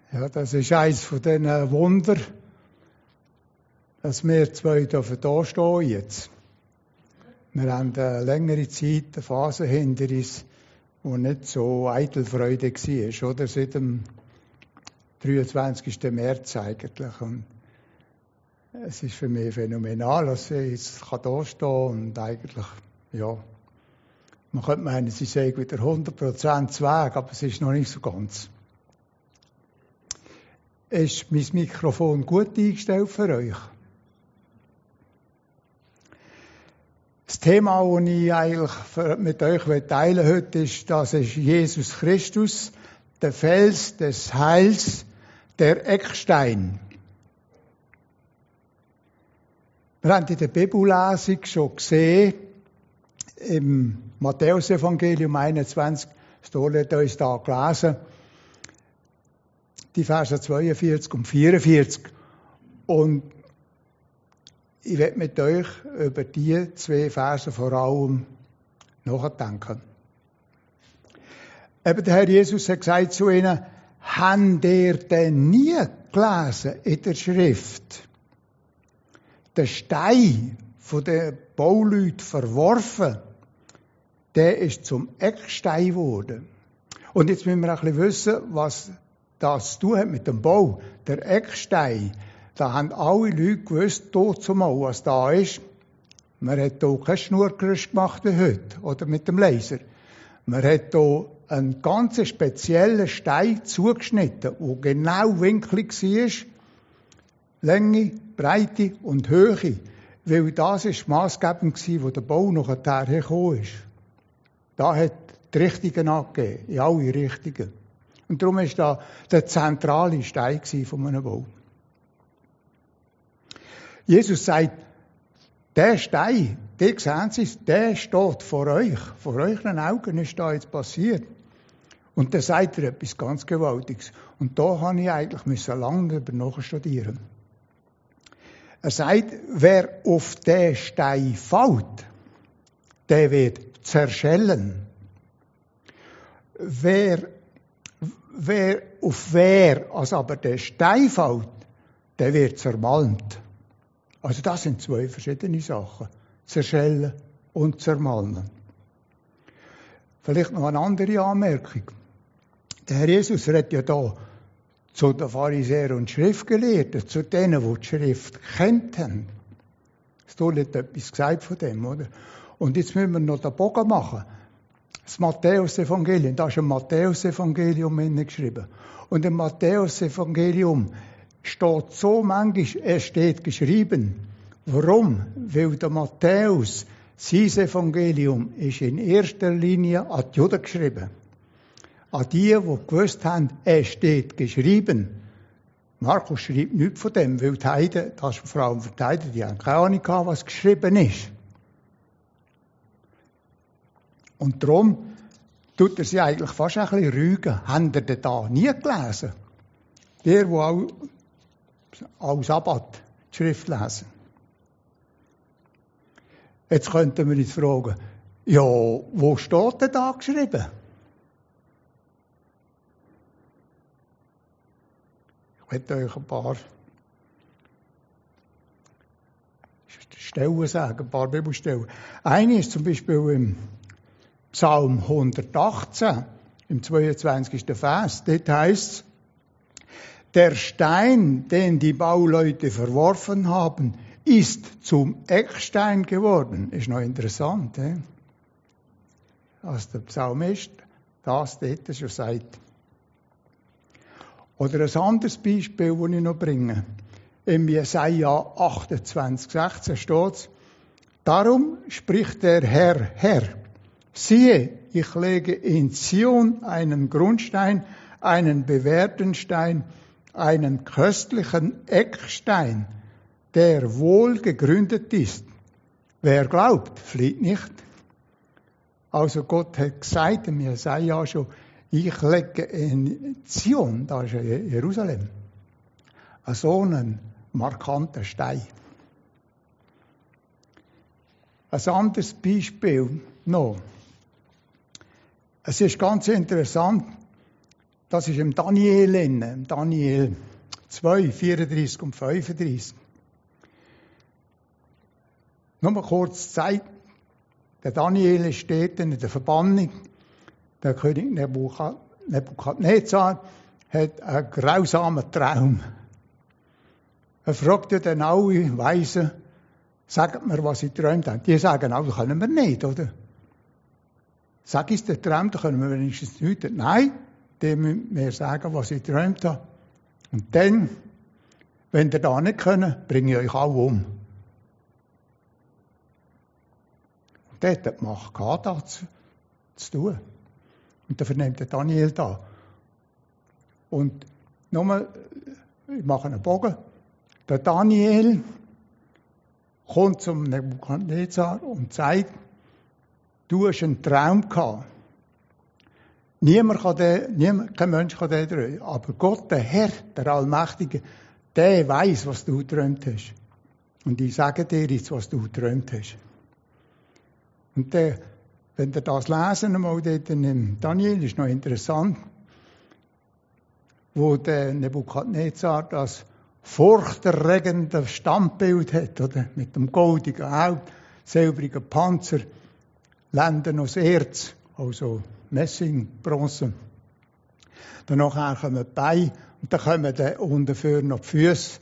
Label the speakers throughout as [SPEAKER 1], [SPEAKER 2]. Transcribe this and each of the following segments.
[SPEAKER 1] Ja, das ist eines von diesen Wunder, dass wir zwei da stehen jetzt. Wir haben eine längere Zeit, eine Phase hinter uns, die nicht so Eitelfreude war, oder? Seit dem 23. März eigentlich. Und es ist für mich phänomenal, dass ich jetzt da stehen kann und eigentlich, ja, man könnte meinen, sie sei wieder 100% weg, aber es ist noch nicht so ganz. Ist mein Mikrofon gut eingestellt für euch? Das Thema, das ich eigentlich mit euch teilen heute, ist, dass es Jesus Christus, der Fels des Heils, der Eckstein. Wir haben in der Bibellesung schon gesehen, im Matthäus-Evangelium 21, Stolle hat uns da gelesen, die Verse 42 und 44. Und ich werde mit euch über diese zwei Verse vor allem nachdenken. Eben der Herr Jesus hat gesagt zu ihnen, habt ihr denn nie gelesen in der Schrift, der Stein von den Bauleuten verworfen, der ist zum Eckstein geworden. Und jetzt müssen wir ein bisschen wissen, was das zu tun hat mit dem Bau. Der Eckstein, da haben alle Leute gewusst, zumal, was da ist. Man hat hier kein Schnurgerüst gemacht wie heute, oder mit dem Laser. Man hat hier einen ganz speziellen Stein zugeschnitten, der genau winklig war. Länge, Breite und Höhe. Weil das ist maßgebend war, wo der Bau nachher hergekommen ist. Da hat die Richtungen angegeben, in alle Richtungen. Und darum war da der zentrale Stein von einem Bau. Jesus sagt, der Stein, den sehen Sie, der steht vor euren Augen ist da jetzt passiert. Und dann sagt er etwas ganz Gewaltiges. Und da habe ich eigentlich lange darüber nachstudieren. Er sagt, wer auf den Stein fällt, der wird zerschellen. Wer also aber der Stein fällt, der wird zermalmt. Also das sind zwei verschiedene Sachen. Zerschellen und zermalmen. Vielleicht noch eine andere Anmerkung. Der Herr Jesus redet ja da zu den Pharisäern und Schriftgelehrten, zu denen, die die Schrift kannten. Stoll hat etwas gesagt von dem, oder? Und jetzt müssen wir noch den Bogen machen. Das Matthäus-Evangelium, da ist ein Matthäus-Evangelium geschrieben. Und im Matthäus-Evangelium steht so manchmal, es steht geschrieben. Warum? Weil der Matthäus, sein Evangelium, ist in erster Linie an die Juden geschrieben. An die gewusst haben, es steht geschrieben. Markus schreibt nichts von dem, weil die Heiden, das ist vor allem für die Heiden, die haben keine Ahnung gehabt, was geschrieben ist. Und darum tut er sie eigentlich fast ein bisschen rügen. Habt ihr denn da nie gelesen? Der auch als Sabbat die Schrift lesen. Jetzt könnten wir uns fragen, ja, wo steht denn da geschrieben? Ich möchte euch ein paar Stellen sagen, ein paar Bibelstellen. Eine ist zum Beispiel im Psalm 118, im 22. Vers. Dort heißt es, der Stein, den die Bauleute verworfen haben, ist zum Eckstein geworden. Ist noch interessant, als der Psalmist das dort schon sagt. Oder ein anderes Beispiel, das ich noch bringe. Im Jesaja 28,16 steht es, darum spricht der Herr, siehe, ich lege in Zion einen Grundstein, einen bewährten Stein, einen köstlichen Eckstein, der wohl gegründet ist. Wer glaubt, flieht nicht. Also Gott hat gesagt, im Jesaja schon, ich lege in Zion, da ist Jerusalem, so einen markanten Stein. Ein anderes Beispiel noch. Es ist ganz interessant, Das ist im Daniel, im Daniel 2, 34 und 35. Nur mal kurz Zeit. Der Daniel steht in der Verbannung. Der König Nebukadnezar hat einen grausamen Traum. Er fragt ja dann alle Weisen, sagt mir, was sie geträumt haben. Die sagen auch, das können wir nicht, oder? Sag uns den Traum, da können wir wenigstens nicht. Nein, die müssen mir sagen, was ich geträumt habe. Und dann, wenn ihr das nicht könnt, bringe ich euch alle um. Und dort hat die Macht gehabt, das zu tun. Und dann vernimmt der Daniel da. Und nochmal, ich mache einen Bogen. Der Daniel kommt zum Nebukadnezar und sagt, du hast einen Traum gehabt. Kein Mensch kann den träumen. Aber Gott, der Herr, der Allmächtige, der weiß, was du geträumt hast. Und ich sage dir jetzt, was du geträumt hast. Und der, wenn ihr das lesen, einmal dort in Daniel, ist noch interessant, wo der Nebukadnezar das furchterregende Standbild hat, oder? Mit dem goldigen Haupt, silbrigen Panzer, Lenden aus Erz, also Messing, Bronze. Danach kommen die Beine und dann kommen dann unten noch die Füße.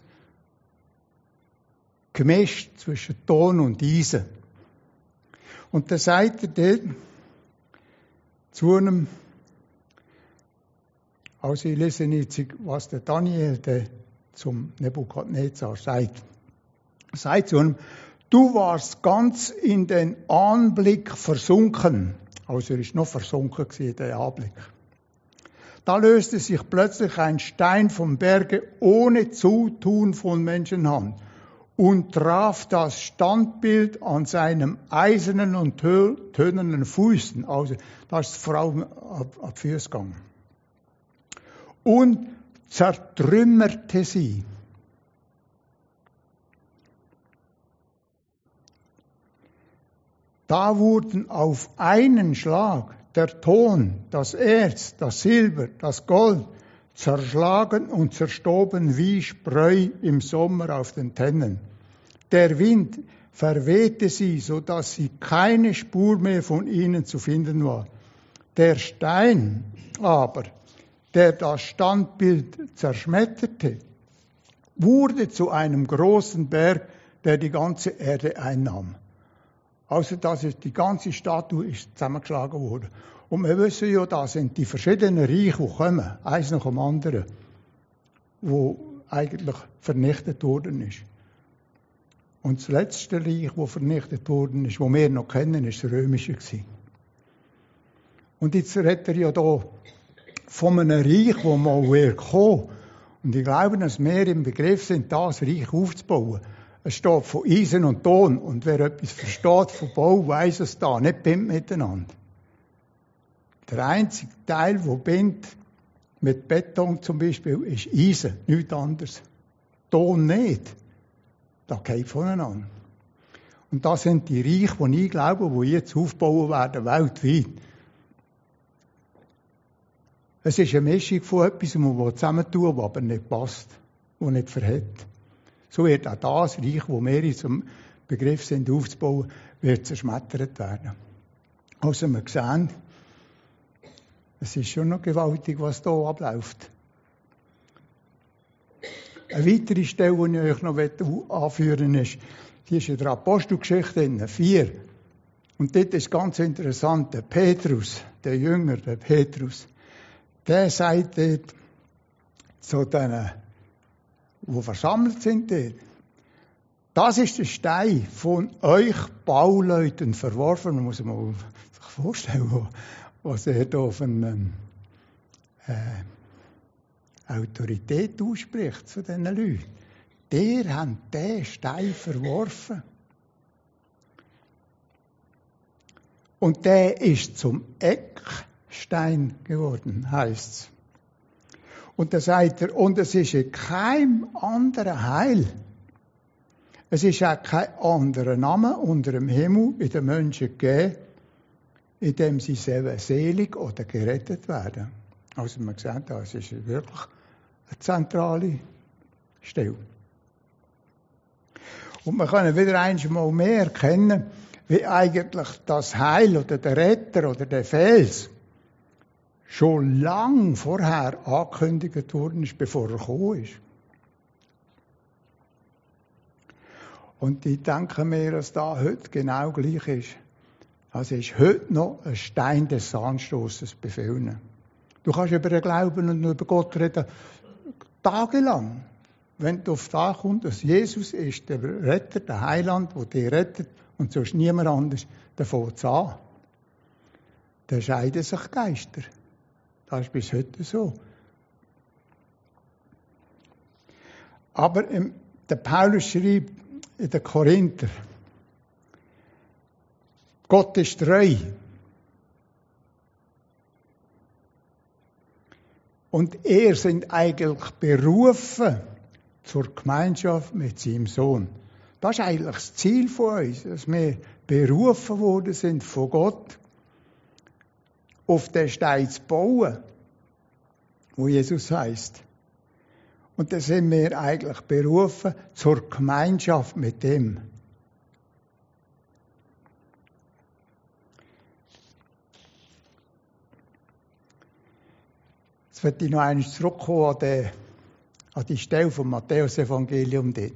[SPEAKER 1] Gemischt zwischen Ton und Eisen. Und dann sagt er dort zu einem, also ich lese jetzt, was der Daniel zum Nebukadnezar sagt. Er sagt zu ihm, du warst ganz in den Anblick versunken. Also er ist noch versunken in den Anblick. Da löste sich plötzlich ein Stein vom Berge ohne Zutun von Menschenhand und traf das Standbild an seinem eisernen und tönernen Füßen. Also da ist die Frau ab Füße gegangen. Und zertrümmerte sie. Da wurden auf einen Schlag der Ton, das Erz, das Silber, das Gold zerschlagen und zerstoben wie Spreu im Sommer auf den Tennen. Der Wind verwehte sie, so dass sie keine Spur mehr von ihnen zu finden war. Der Stein aber, der das Standbild zerschmetterte, wurde zu einem großen Berg, der die ganze Erde einnahm. Also die ganze Statue ist zusammengeschlagen worden. Und wir wissen ja, da sind die verschiedenen Reiche, die kommen, eins nach dem anderen, wo eigentlich vernichtet worden ist. Und das letzte Reich, das vernichtet worden ist, das wir noch kennen, ist das römische gewesen. Und jetzt redet er ja da von einem Reich, das mal wird kommen. Und ich glaube, dass wir im Begriff sind, das Reich aufzubauen. Es steht von Eisen und Ton. Und wer etwas versteht von Bau, weiss es da. Nicht bindet miteinander. Der einzige Teil, der bindet, mit Beton zum Beispiel, ist Eisen. Nichts anderes. Ton nicht. Das geht voneinander. Und das sind die Reiche, die ich glaube, die jetzt aufbauen werden, weltweit. Es ist eine Mischung von etwas, das man zusammentun will, aber nicht passt, das nicht verhält. So wird auch das Reich, das wir in zum Begriff sind, aufzubauen, wird zerschmettert werden. Also wir sehen, es ist schon noch gewaltig, was hier abläuft. Eine weitere Stelle, die ich euch noch anführen möchte, die ist in der Apostelgeschichte 4. Und dort ist ganz interessant, der Petrus, der Jünger, der Petrus, der sagt dort zu denen, die versammelt sind dort, das ist der Stein von euch Bauleuten verworfen. Man muss sich mal vorstellen, was er da von Autorität ausspricht zu diesen Leuten. Der hat den Stein verworfen. Und der ist zum Eckstein geworden, heisst es. Und da sagt er, und es ist in keinem anderen Heil. Es ist auch kein anderer Name unter dem Himmel in den Menschen gegeben, in dem sie selber selig oder gerettet werden. Also man sieht, das ist wirklich eine zentrale Stelle. Und wir können wieder einmal mehr erkennen, wie eigentlich das Heil oder der Retter oder der Fels schon lang vorher angekündigt worden ist, bevor er gekommen ist. Und ich denke mir, dass da heute genau gleich ist. Also ist heute noch ein Stein des Anstoßes bei vielen. Du kannst über den Glauben und über Gott reden, tagelang. Wenn du auf das kommst, dass Jesus ist der Retter, der Heiland, der dich rettet und sonst niemand anders, dann fängt es an. Dann scheiden sich Geister. Das ist bis heute so. Aber der Paulus schreibt in den Korinther, Gott ist treu. Und sind eigentlich berufen zur Gemeinschaft mit seinem Sohn. Das ist eigentlich das Ziel von uns, dass wir berufen worden sind von Gott, auf den Stein zu bauen, wo Jesus heißt. Und da sind wir eigentlich berufen zur Gemeinschaft mit ihm. Jetzt möchte ich noch einmal zurückkommen an die Stelle vom Matthäus-Evangelium dort.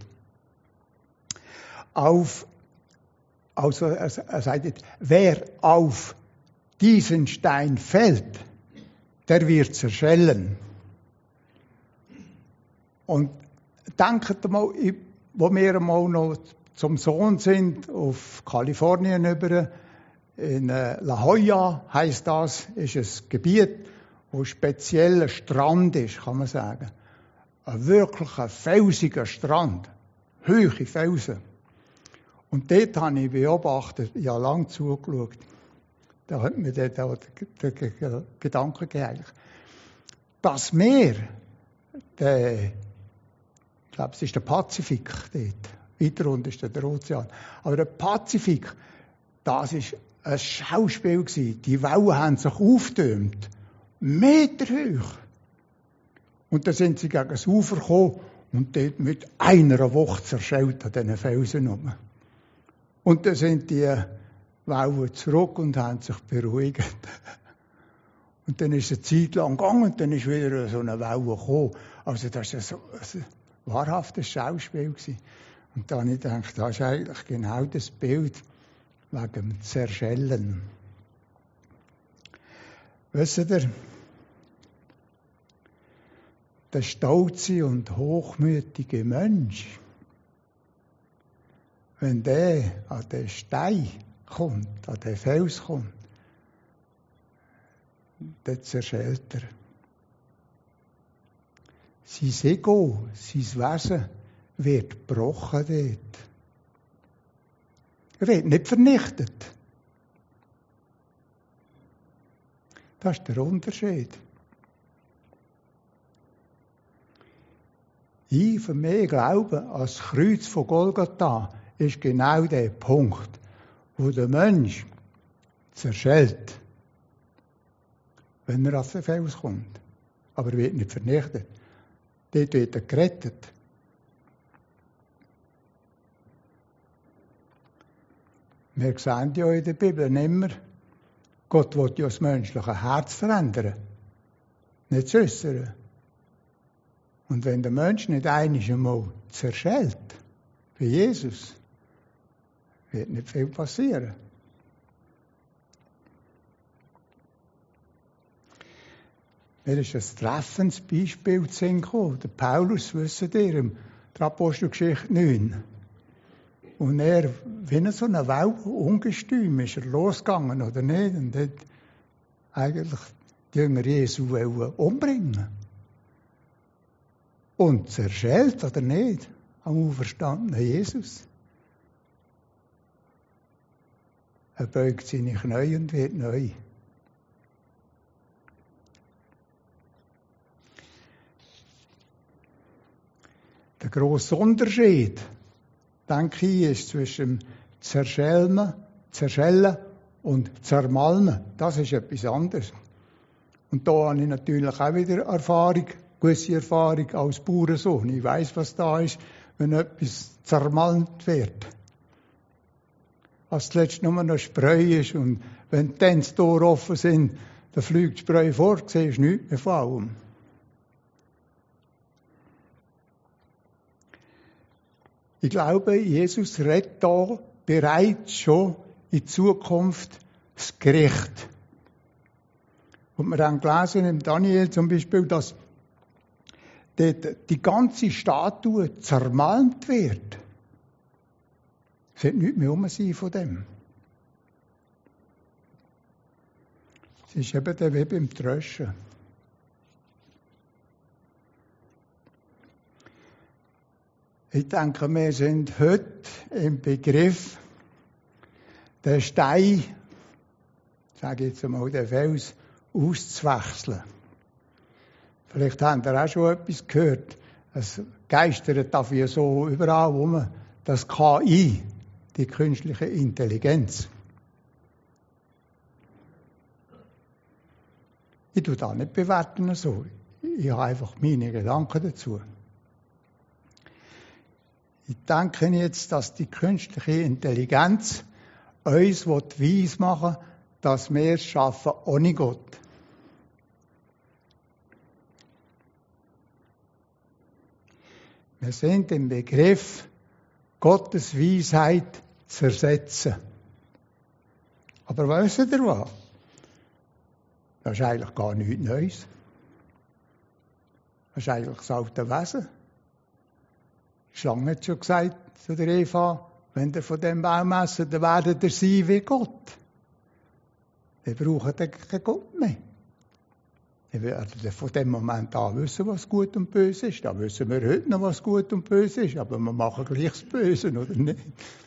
[SPEAKER 1] Also er sagt jetzt, wer auf diesen Stein fällt, der wird zerschellen. Und denkt mal, wo wir einmal noch zum Sohn sind, auf Kalifornien über, in La Jolla heisst das, ist ein Gebiet, wo spezieller Strand ist, kann man sagen. Ein wirklicher felsiger Strand, hohe Felsen. Und dort habe ich beobachtet, ich habe lange zugeschaut. Da hat mir der Gedanke gegeben, das Meer, ich glaube, es ist der Pazifik dort, weiter unten ist der Ozean, aber der Pazifik, das war ein Schauspiel gewesen. Die Wellen haben sich aufgetürmt, meterhoch. Und dann sind sie gegen das Ufer gekommen und dort mit einer Woche zerschellt an diesen Felsen rum. Und dann sind die Wellen zurück und haben sich beruhigt. Und dann ist es eine Zeit lang gegangen und dann ist wieder so eine Welle gekommen. Also das war so ein wahrhaftes Schauspiel gewesen. Und dann habe ich gedacht, das ist eigentlich genau das Bild wegen dem Zerschellen. Wisst ihr, der stolze und hochmütige Mensch, wenn der an den Stein kommt, an den Fels kommt, dann zerschellt er. Sein Ego, sein Wesen wird gebrochen dort. Er wird nicht vernichtet. Das ist der Unterschied. Ich für mich glaube, als Kreuz von Golgatha ist genau der Punkt, wo der Mensch zerschellt, wenn er auf den Fels kommt. Aber er wird nicht vernichtet. Dort wird er gerettet. Wir sehen ja in der Bibel immer, Gott will ja das menschliche Herz verändern, nicht das Äußere. Und wenn der Mensch nicht einmal zerschellt, wie Jesus, wird nicht viel passieren. Mir ist ein treffendes Beispiel zu sehen gekommen. Der Paulus, wisst ihr, in der Apostelgeschichte 9. Und er, wie so eine Welle, ungestüm, ist er losgegangen, oder nicht? Und hat eigentlich die Jünger Jesu umbringen. Und zerschellt, oder nicht, am auferstandenen Jesus. Er beugt seine Knie und wird neu. Der grosse Unterschied, denke ich, ist zwischen Zerschellen und Zermalmen. Das ist etwas anderes. Und da habe ich natürlich auch wieder gewisse Erfahrung als Bauernsohn. Ich weiss, was da ist, wenn etwas zermalmt wird. Was zuletzt nur noch Spreu ist und wenn die Tänztore offen sind, dann fliegt das Spreu fort, siehst du nichts mehr von allem. Ich glaube, Jesus redet da bereits schon in Zukunft das Gericht. Und wir haben gelesen im Daniel zum Beispiel, dass die ganze Statue zermalmt wird. Es wird nichts mehr rum sein von dem. Es ist eben der wie beim Tröschen. Ich denke, wir sind heute im Begriff, den Stein, sage ich jetzt einmal, den Fels, auszuwechseln. Vielleicht habt ihr auch schon etwas gehört. Es geistert dafür so überall rum, das KI, die künstliche Intelligenz. Ich tue das nicht bewerten so. Ich habe einfach meine Gedanken dazu. Ich denke jetzt, dass die künstliche Intelligenz uns weiss machen will, dass wir es schaffen ohne Gott. Wir sind im Begriff, Gottes Weisheit zu ersetzen. Aber wisst ihr was? Das ist eigentlich gar nichts Neues. Das ist eigentlich das alte Wesen. Die Schlange hat schon gesagt zu der Eva, wenn ihr von dem Baum esst, dann werdet ihr sein wie Gott. Ihr braucht keinen Gott mehr. Ihr werdet von dem Moment an wissen, was gut und böse ist. Da wissen wir heute noch, was gut und böse ist, aber wir machen gleich das Böse, oder nicht?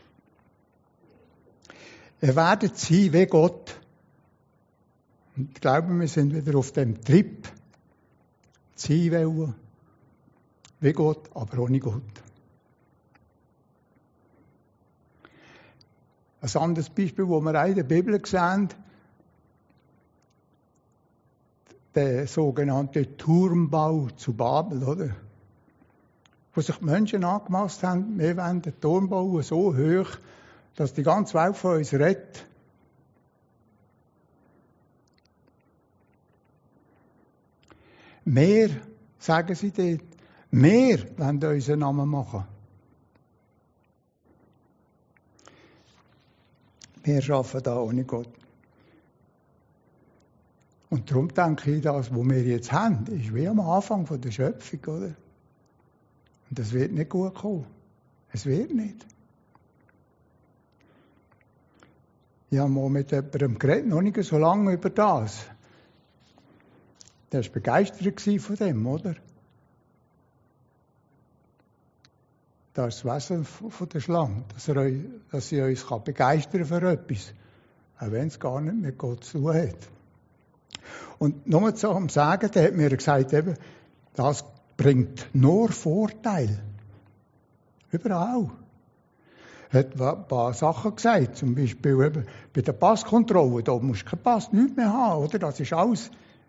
[SPEAKER 1] Ihr werdet sein wie Gott. Und ich glaube, wir sind wieder auf dem Trip. Sein wollen, wie Gott, aber ohne Gott. Ein anderes Beispiel, das wir auch in der Bibel sehen, der sogenannte Turmbau zu Babel, oder? Wo sich die Menschen angemaßt haben, wir wollen den Turm bauen so hoch, dass die ganze Welt von uns redet. Wir, sagen sie dort, wir wollen unseren Namen machen. Wir arbeiten da ohne Gott. Und darum denke ich, das, was wir jetzt haben, ist wie am Anfang der Schöpfung, oder? Und das wird nicht gut kommen. Es wird nicht. Ich habe mal mit jemandem geredet, noch nicht so lange über das. Der war begeistert von dem, oder? Das ist das Wesen von der Schlange, dass sie uns begeistern für etwas, auch wenn es gar nicht mit Gott zu tun hat. Und nur zum Sagen, der hat mir gesagt, eben, das bringt nur Vorteile. Überall. Er hat ein paar Sachen gesagt, zum Beispiel eben bei der Passkontrolle, da musst du keinen Pass, nichts mehr haben, oder? Das ist alles.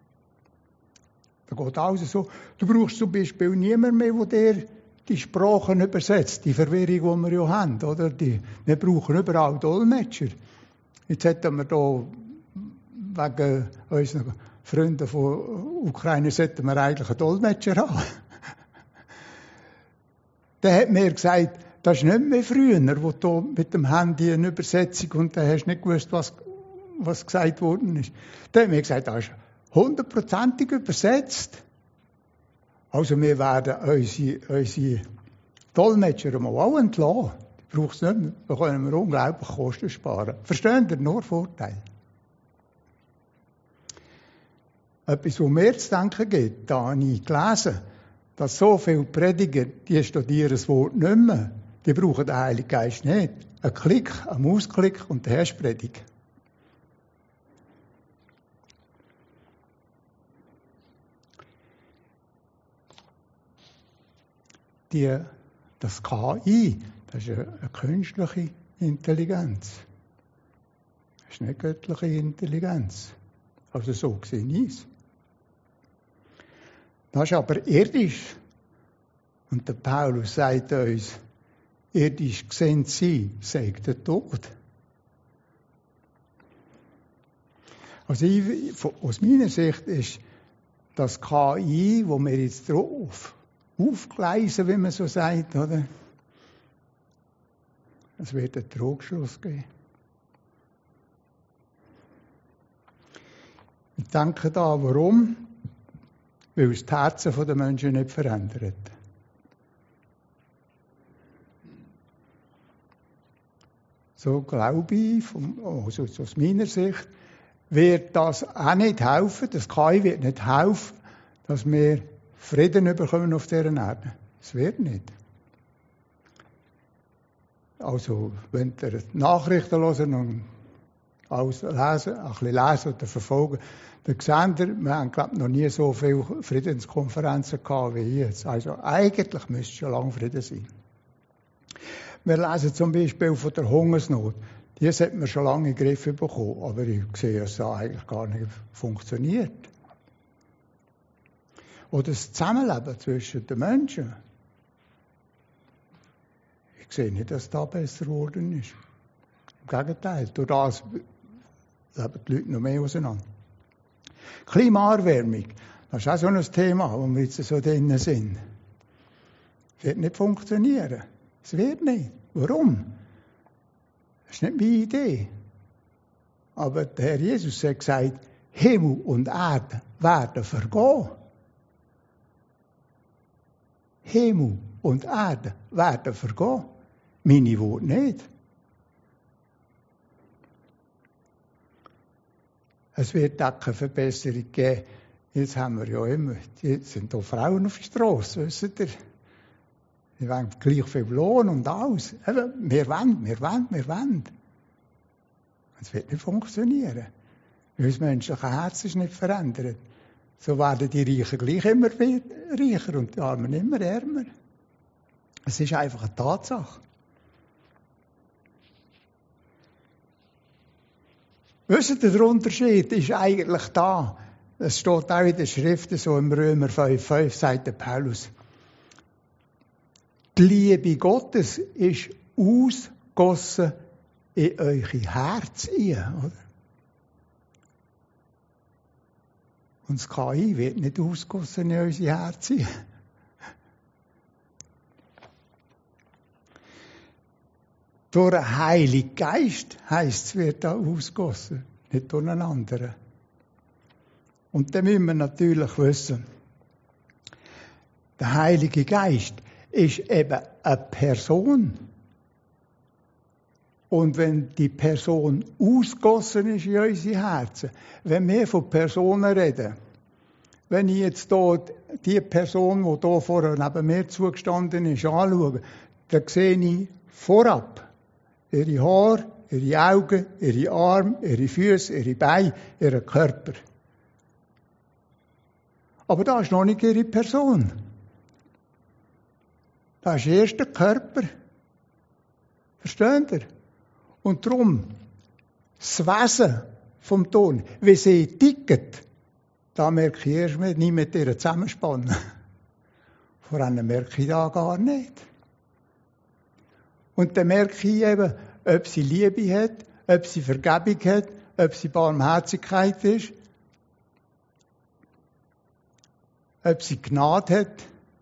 [SPEAKER 1] Da geht alles so. Du brauchst zum Beispiel niemanden mehr, der dir die Sprachen übersetzt, die Verwirrung, die wir ja haben, oder? Wir brauchen überall Dolmetscher. Jetzt hätten wir da wegen unseren Freunden von Ukraine sollten wir eigentlich einen Dolmetscher haben. Der hat mir gesagt, das ist nicht mehr früher, wo du mit dem Handy eine Übersetzung und dann hast du nicht gewusst, was gesagt worden ist. Der hat mir gesagt, das ist 100%ig übersetzt. Also wir werden unsere Dolmetscher mal auch entlassen. Die braucht es nicht mehr. Da können wir unglaublich Kosten sparen. Versteht ihr? Nur Vorteil. Etwas, was mir zu denken gibt, da habe ich gelesen, dass so viele Prediger, die studieren das Wort nicht mehr. Die brauchen den Heiligen Geist nicht. Ein Klick, ein Mausklick und der Herr predigt. Das KI, das ist eine künstliche Intelligenz. Das ist nicht göttliche Intelligenz. Also so sehe ich es. Das ist aber irdisch. Und der Paulus sagt uns, irdisch gesehen sie, sagt der Tod. Also aus meiner Sicht ist das KI, wo wir jetzt drauf aufgleisen, wie man so sagt, oder? Es wird einen Trugschluss geben. Ich denke da, warum? Weil es die Herzen der Menschen nicht verändert. So glaube ich, also aus meiner Sicht, wird das auch nicht helfen, das KI wird nicht helfen, dass wir Frieden bekommen auf dieser Erde. Es wird nicht. Also, wenn ihr Nachrichten hören und alles lesen, ein bisschen lesen oder verfolgen, dann seht ihr, wir haben, glaube ich, noch nie so viele Friedenskonferenzen gehabt wie jetzt. Also, eigentlich müsste schon lange Frieden sein. Wir lesen zum Beispiel von der Hungersnot. Die hat man schon lange in den Griff bekommen, aber ich sehe, dass das eigentlich gar nicht funktioniert. Oder das Zusammenleben zwischen den Menschen. Ich sehe nicht, dass das besser geworden ist. Im Gegenteil, durch das leben die Leute noch mehr auseinander. Klimaerwärmung, das ist auch so ein Thema, wo wir jetzt so drin sind. Es wird nicht funktionieren. Es wird nicht. Warum? Das ist nicht meine Idee. Aber der Herr Jesus hat gesagt, Himmel und Erde werden vergehen. Himmel und Erde werden vergehen. Meine Worte nicht. Es wird auch keine Verbesserung geben. Jetzt haben wir ja immer, jetzt sind hier Frauen auf der Straße, wisst ihr? Die wollen gleich viel Lohn und alles. Wir wollen. Es wird nicht funktionieren. Weil das menschliche Herz ist nicht verändert. So werden die Reichen gleich immer reicher und die Armen immer ärmer. Es ist einfach eine Tatsache. Wisst ihr, der Unterschied ist eigentlich da. Es steht auch in der Schrift, so im Römer 5,5 sagt der Paulus. Die Liebe Gottes ist ausgegossen in eure Herz ein, oder? Und das KI wird nicht ausgegossen in unsere Herzen. Durch den Heiligen Geist heisst es, wird da ausgegossen, nicht durch einen anderen. Und dann müssen wir natürlich wissen, der Heilige Geist ist eben eine Person. Und wenn die Person ausgegossen ist in unsere Herzen, wenn wir von Personen reden, wenn ich jetzt hier die Person, die hier vorher neben mir zugestanden ist, anschaue, dann sehe ich vorab ihre Haare, ihre Augen, ihre Arme, ihre Füße, ihre Beine, ihren Körper. Aber das ist noch nicht ihre Person. Das ist erst der Körper. Versteht ihr? Und darum, das Wesen vom Ton, wie sie ticket, da merke ich erst nicht mit ihr zusammenspannen. Vor allem merke ich da gar nicht. Und dann merke ich eben, ob sie Liebe hat, ob sie Vergebung hat, ob sie Barmherzigkeit ist, ob sie Gnade hat,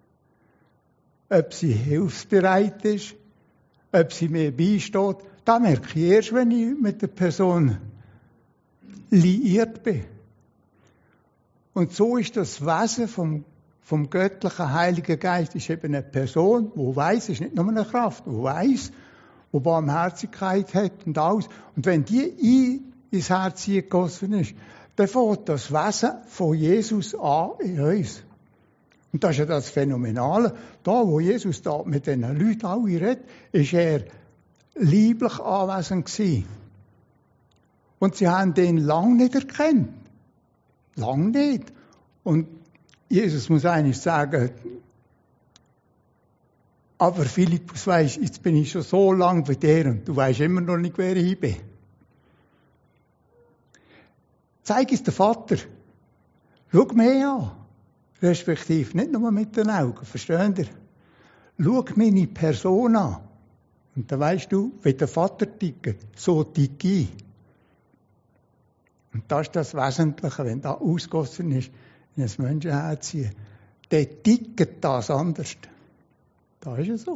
[SPEAKER 1] ob sie hilfsbereit ist, ob sie mir beisteht. Das merke ich erst, wenn ich mit der Person liiert bin. Und so ist das Wesen vom göttlichen Heiligen Geist ist eben eine Person, die weiss, ist nicht nur eine Kraft, die weiss, die Barmherzigkeit hat und alles. Und wenn die ins Herz gegossen ist, dann fängt das Wesen von Jesus an in uns. Und das ist ja das Phänomenale. Da, wo Jesus da mit diesen Leuten alle redet, ist er lieblich anwesend gewesen. Und sie haben den lange nicht erkannt. Lang nicht. Und Jesus muss eigentlich sagen, aber Philippus weiss, jetzt bin ich schon so lange bei dir und du weisst immer noch nicht, wer ich bin. Zeig es den Vater. Schau mich an. Respektive nicht nur mit den Augen, versteht ihr? Schau meine Person an. Und dann weisst du, wie der Vater tickt, so ticke ich. Und das ist das Wesentliche, wenn das ausgegossen ist, in ein Menschenherz ziehen. Der tickt das anders. Das ist ja so.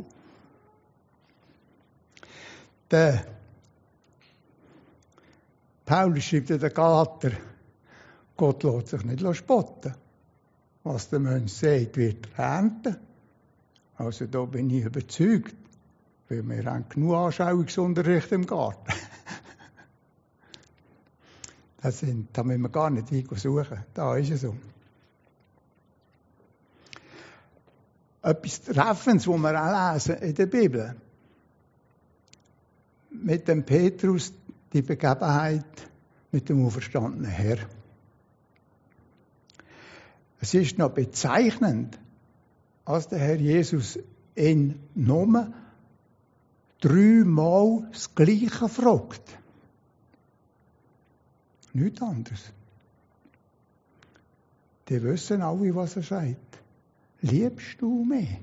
[SPEAKER 1] Der Paulus schreibt in den Galater, Gott lässt sich nicht spotten. Was der Mensch sät, wird er ernten. Also da bin ich überzeugt, weil wir haben genug Anschauungsunterricht im Garten. Da müssen wir gar nicht suchen. Da ist es so. Etwas Treffendes, was wir auch lesen in der Bibel. Mit dem Petrus die Begebenheit mit dem auferstandenen Herr. Es ist noch bezeichnend, als der Herr Jesus ihn nur 3-mal das Gleiche fragt. Nichts anderes. Die wissen alle, was er sagt. Liebst du mich?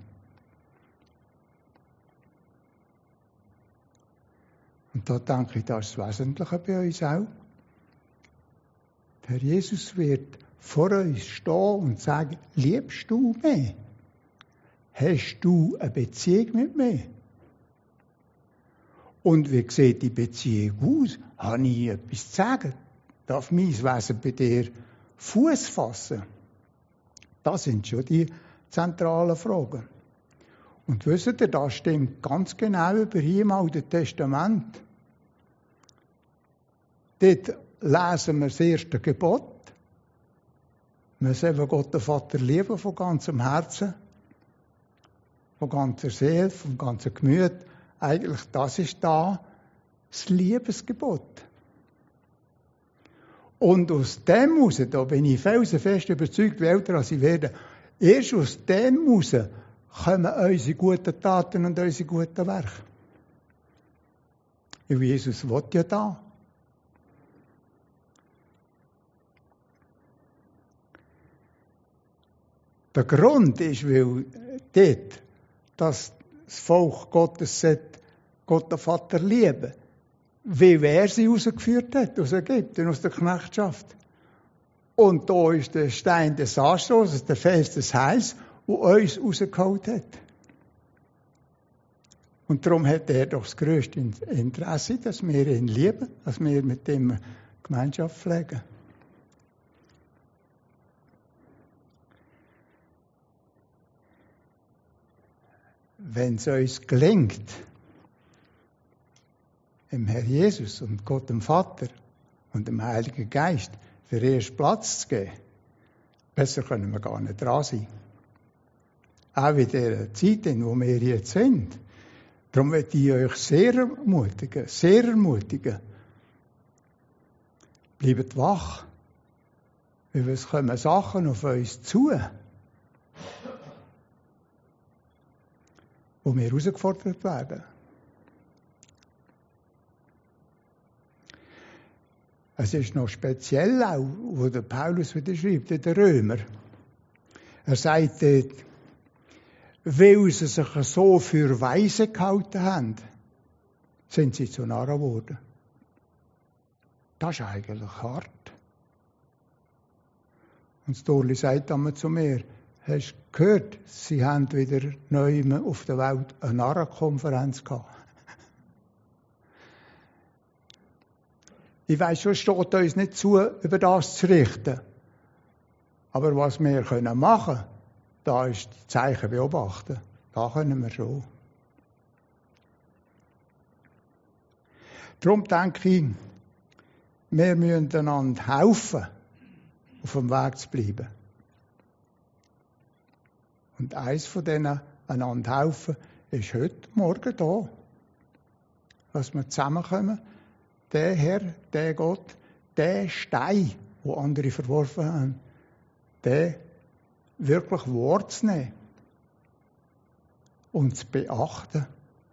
[SPEAKER 1] Und da denke ich, das ist das Wesentliche bei uns auch. Der Herr Jesus wird vor uns stehen und sagen, liebst du mich? Hast du eine Beziehung mit mir? Und wie sieht die Beziehung aus? Habe ich etwas zu sagen? Darf mein Wesen bei dir Fuß fassen? Das sind schon die zentralen Fragen. Und wisst ihr, das stimmt ganz genau über hier im Alten Testament. Dort lesen wir das erste Gebot. Wir sollen Gott den Vater lieben von ganzem Herzen, von ganzer Seele, vom ganzen Gemüt. Eigentlich, das ist da das Liebesgebot. Und aus dem heraus, da bin ich felsenfest überzeugt, wie älter ich werde, erst aus dem heraus kommen unsere guten Taten und unsere guten Werke. Und Jesus will ja da. Der Grund ist, weil dort, dass das Volk Gottes sagt, Gott den Vater lieben, wie wer sie rausgeführt hat, aus Ägypten, aus der Knechtschaft. Und da ist der Stein des Anstoßes, der Fels des Heils, der uns rausgeholt hat. Und darum hat er doch das grösste Interesse, dass wir ihn lieben, dass wir mit ihm Gemeinschaft pflegen. Wenn es uns gelingt, dem Herr Jesus und Gott dem Vater und dem Heiligen Geist den ersten Platz zu geben, besser können wir gar nicht dran sein. Auch in der Zeit, in der wir jetzt sind. Darum möchte ich euch sehr ermutigen. Bleibt wach, weil es kommen Sachen auf uns zu, wo wir herausgefordert werden. Es ist noch speziell auch, wo der Paulus wieder schreibt, in den Römer. Er sagt dort, weil sie sich so für weise gehalten haben, sind sie zu Narren geworden. Das ist eigentlich hart. Und Storli sagt einmal zu mir, hast du gehört, sie haben wieder neu auf der Welt eine Narrenkonferenz gehabt. Ich weiss schon, es steht uns nicht zu, über das zu richten. Aber was wir machen können, da ist die Zeichen beobachten. Da können wir schon. Darum denke ich, wir müssen einander helfen, auf dem Weg zu bleiben. Und eins von denen, einander helfen, ist heute Morgen da. Dass wir zusammenkommen, der Herr, der Gott, der Stein, den andere verworfen haben, der wirklich wahrzunehmen und zu beachten.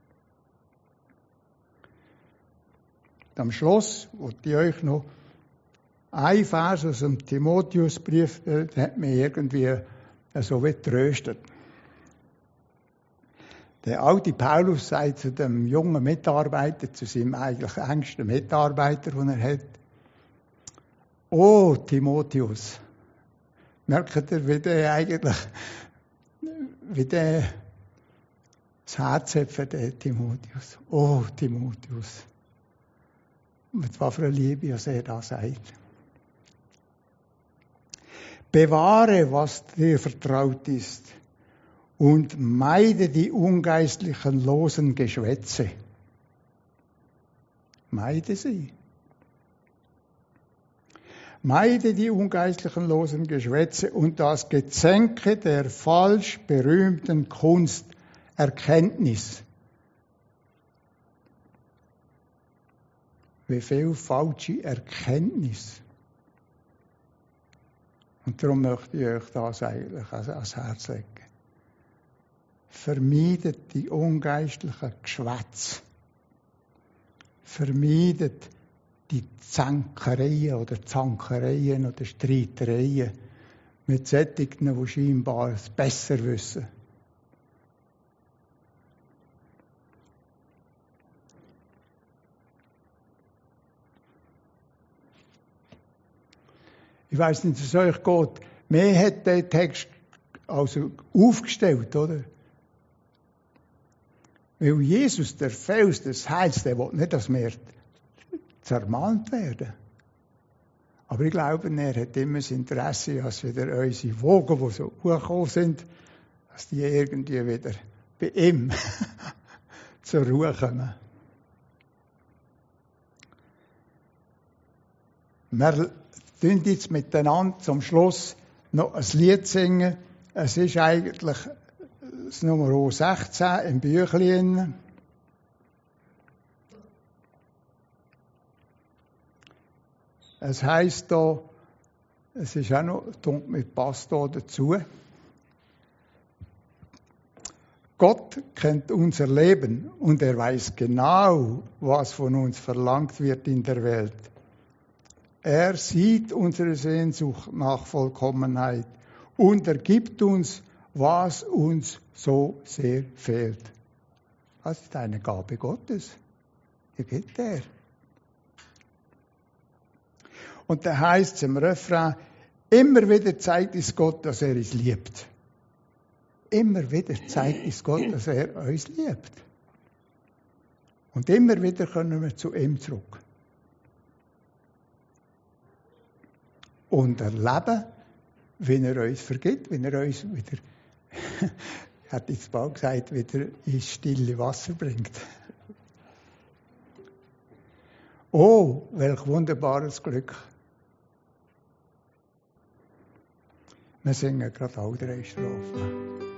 [SPEAKER 1] Und am Schluss wollte ich euch noch ein Vers aus dem Timotheusbrief, der hat mich irgendwie so wie tröstet. Der alte Paulus sagt zu dem jungen Mitarbeiter, zu seinem eigentlich engsten Mitarbeiter, den er hat: Oh, Timotheus, merkt ihr, wie der das Herz hat für den Timotheus. Oh, Timotheus. Mit was für eine Liebe, was er da sagt. Bewahre, was dir vertraut ist, und meide die ungeistlichen losen Geschwätze. Meide sie. Meide die ungeistlichen losen Geschwätze und das Gezänke der falsch berühmten Kunst Erkenntnis. Wie viel falsche Erkenntnis. Und darum möchte ich euch das eigentlich ans Herz legen. Vermeidet die ungeistlichen Geschwätze. Vermeidet die Zankereien oder Streitereien mit solchen, die scheinbar es besser wissen. Ich weiss nicht, wie es euch geht. Mir hat der Text also aufgestellt, oder? Weil Jesus, der Fels des Heils, der will nicht, dass wir zermalmt werden. Aber ich glaube, er hat immer das Interesse, dass wieder unsere Wogen, die so hochgekommen sind, dass die irgendwie wieder bei ihm zur Ruhe kommen. Wir singen jetzt miteinander zum Schluss noch ein Lied singen. Es ist eigentlich das Nummer 16 im Büchlein. Es heisst hier, es ist auch noch, mit Pastor dazu. Gott kennt unser Leben und er weiß genau, was von uns verlangt wird in der Welt. Er sieht unsere Sehnsucht nach Vollkommenheit und er gibt uns, was uns so sehr fehlt. Das ist eine Gabe Gottes. Die gibt er. Und da heißt es im Refrain, immer wieder zeigt es Gott, dass er uns liebt. Immer wieder zeigt es Gott, dass er uns liebt. Und immer wieder können wir zu ihm zurück. Und erleben, wie er uns vergibt, wie er uns wieder, hat jetzt bald gesagt, wieder ins stille Wasser bringt. Oh, welch wunderbares Glück. Wir singen gerade alle 3 Strophen.